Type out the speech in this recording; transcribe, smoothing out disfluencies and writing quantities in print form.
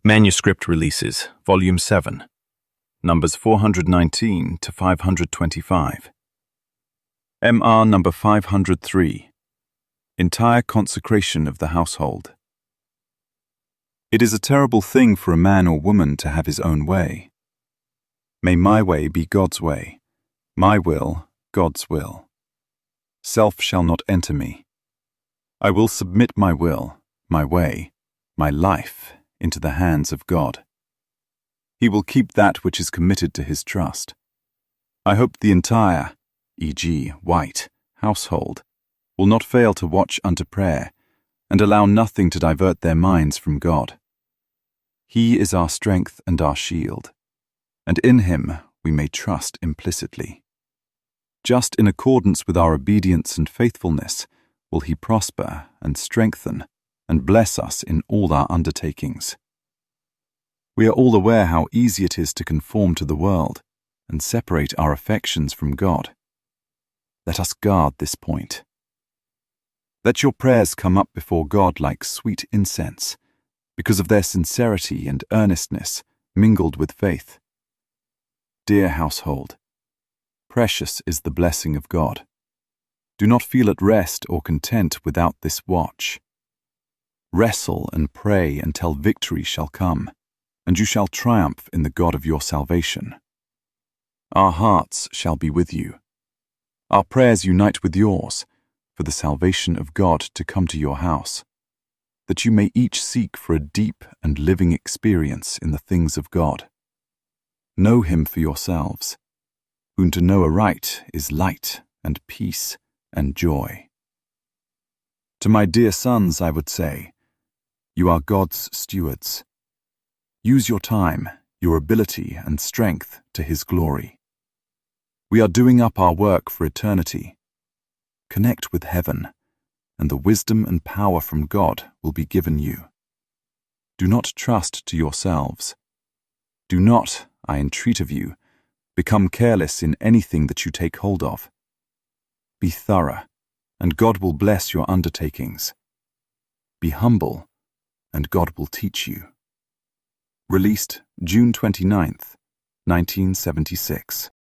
Manuscript Releases, Volume 7, numbers 419 to 525. MR number 503, Entire Consecration of the Household. It is a terrible thing for a man or woman to have his own way. May my way be God's way, my will God's will. Self shall not enter me. I will submit my will, my way, my life, into the hands of God. He will keep that which is committed to his trust. I hope the entire, e.g., white, household will not fail to watch unto prayer and allow nothing to divert their minds from God. He is our strength and our shield, and in him we may trust implicitly. Just in accordance with our obedience and faithfulness will he prosper and strengthen and bless us in all our undertakings. We are all aware how easy it is to conform to the world and separate our affections from God. Let us guard this point. Let your prayers come up before God like sweet incense, because of their sincerity and earnestness mingled with faith. Dear household, precious is the blessing of God. Do not feel at rest or content without this watch. Wrestle and pray until victory shall come, and you shall triumph in the God of your salvation. Our hearts shall be with you. Our prayers unite with yours, for the salvation of God to come to your house, that you may each seek for a deep and living experience in the things of God. Know him for yourselves, whom to know aright is light and peace and joy. To my dear sons I would say, you are God's stewards. Use your time, your ability and strength to his glory. We are doing up our work for eternity. Connect with heaven, and the wisdom and power from God will be given you. Do not trust to yourselves. Do not, I entreat of you, become careless in anything that you take hold of. Be thorough, and God will bless your undertakings. Be humble, and God will teach you. Released June 29th, 1976.